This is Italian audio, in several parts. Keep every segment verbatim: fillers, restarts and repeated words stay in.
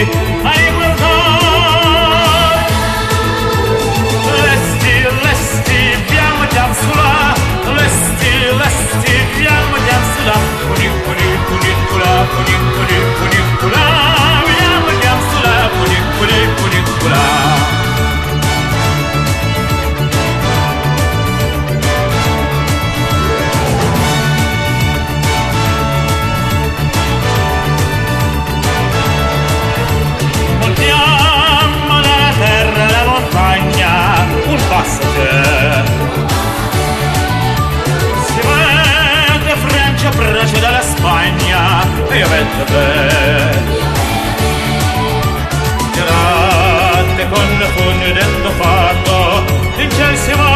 a riguardare. Lesti, lesti, piano andiamo sulla, lesti, lesti, piano andiamo sulla, cunicoli, cunicola, cunicoli, cunicola, piano andiamo sulla, cunicoli, cunicola. Si vede Francia, Francia dalla Spagna e io vedo te girate con le foglie del fatto in cielo si va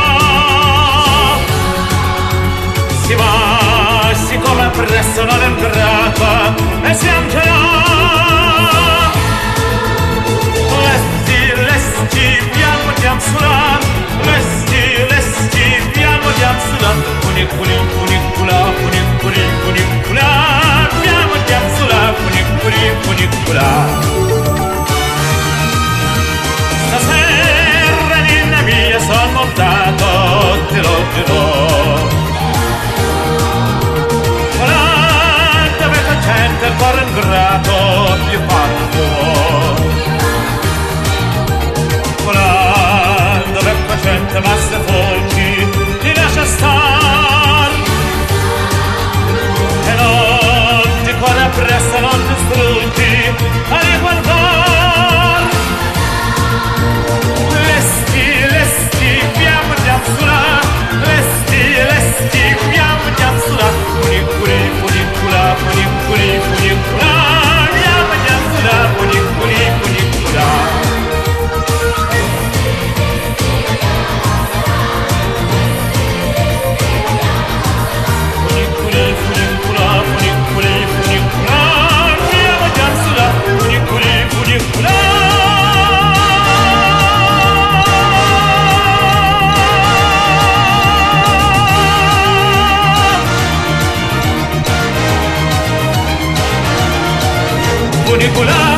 si va siccome presso non è entrata e siamo già là. Lesti, lesti, piano andiamo sulla, lesti, lesti, piano andiamo sulla, cunicoli, cunicula, cunicoli, cunicula, piano andiamo sulla, cunicoli, cunicula. Stasera ninna mia son montato, te lo dirò. Guardate per gente il cuore ingrato, io parlo. Dove qua gente ma se foggi ti lascia star e non ti corre appresso, non ti struggi a riguardar. Lesti, lesti, piano andiamo sulla, lesti, lesti, piano andiamo sulla, cuniculi, cunicula, cuniculi, cunicula, piano andiamo sulla, cuniculi, cunicula. Funicula.